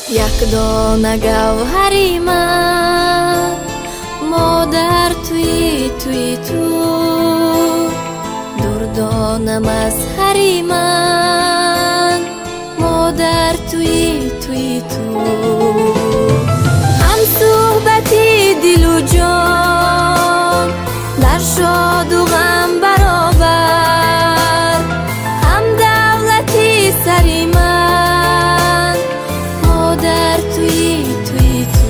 یک دانه گوهری من مادر توی تو دردانه مظهری من مادر توی تو هم صحبتی دل و جان در شاد و غم برابر هم دولتی سری من مادر توی تو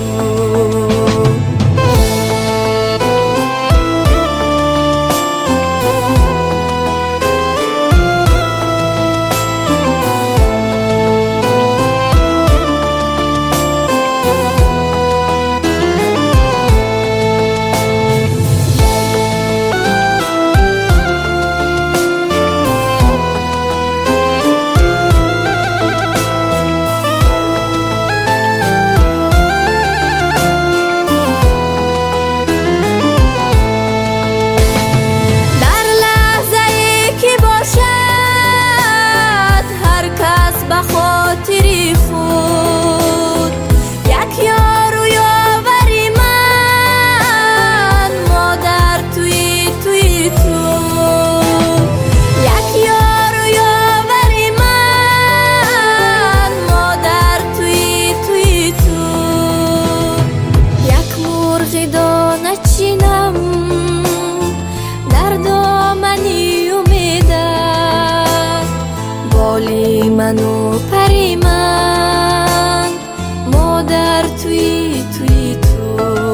منو پری من مادر توی تو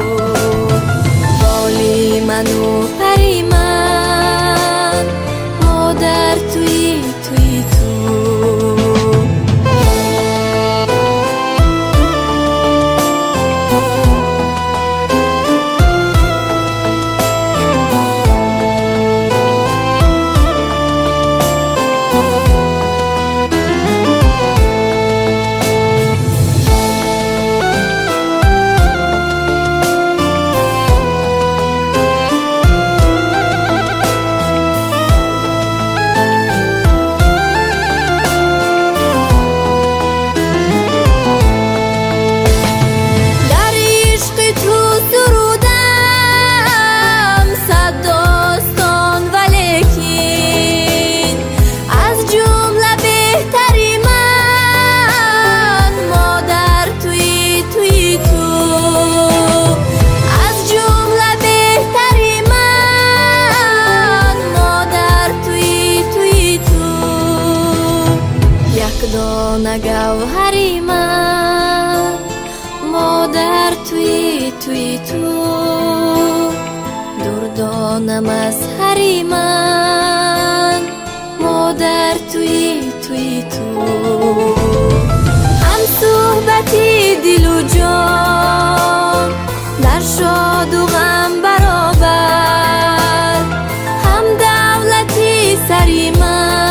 بالی منو پری من مادر توی تو دانه گوهری من مادر توی تو دردانه مظهری من مادر توی تو هم صحبتی دل و جان در شاد و غم برابر هم دولتی سری من